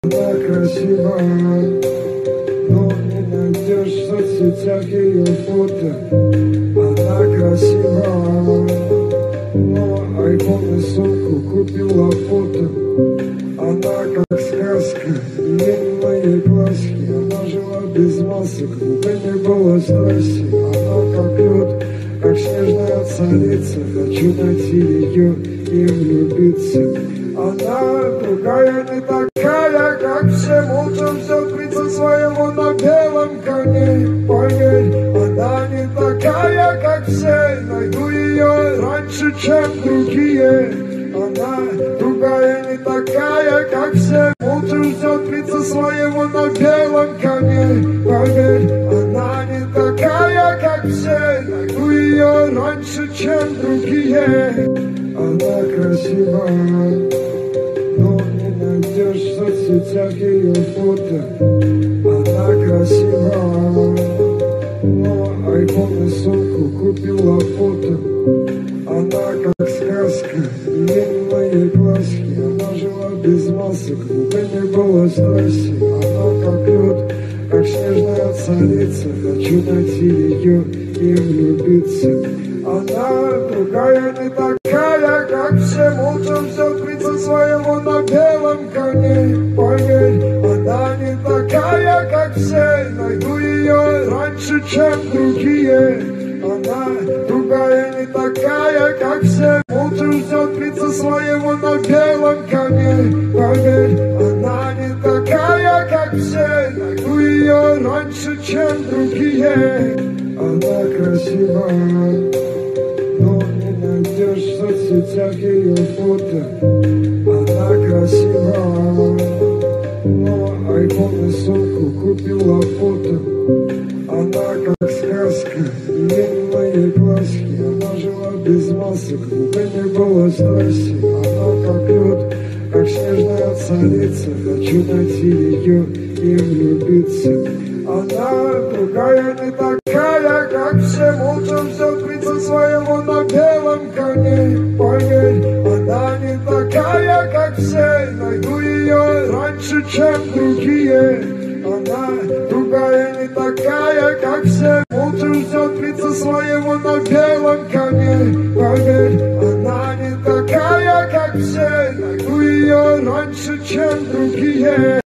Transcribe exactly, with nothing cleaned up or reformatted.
Она красива, но не найдешь в соцсетях ее фото. Она красива, но айфон и сумку купила фото. Она как сказка, лень моей глазки. Она жила без масок, да не было стресса. Она как лед, как снежная царица. Хочу найти ее и влюбиться. Она другая, не такая, как все. Молча взял принца своего на белом коне. Поверь, она не такая, как все. Найду ее раньше, чем другие. Она другая, не такая, как все. Молча взял принца своего на белом коне. Поверь, она не такая, как все. Найду ее раньше, чем другие. Она красива, но не найдешь в соцсетях ее фото. Она красива, но айфон и сумку купила фото. Она как сказка, лень моей глазки. Она жила без масок, да не было стресса. Она как лед, как снежная царица. Хочу найти ее и влюбиться. Она другая, не такая, как все. Молча взял принца своего на белом коне. Поверь, она не такая, как все. Найду ее раньше, чем другие. Она другая, не такая, как все. Молча взял принца своего на белом коне. Поверь, она не такая, как все. Найду ее раньше, чем другие. Она красива, но не найдешь в соцсетях ее фото. Она красива, но айфон и сумку купила фото. Она как сказка, лень моей глазки. Она жила без масок, да не было стресса. Она как лед, как снежная царица. Хочу найти ее и влюбиться. Она другая, не такая, как все. Молча взял принца своего на белом коне. Поверь, она не такая, как все. Найду ее раньше, чем другие. Она другая, не такая, как все. Молча взял принца своего на белом коне. Поверь, она не такая, как все. Найду ее раньше, чем другие.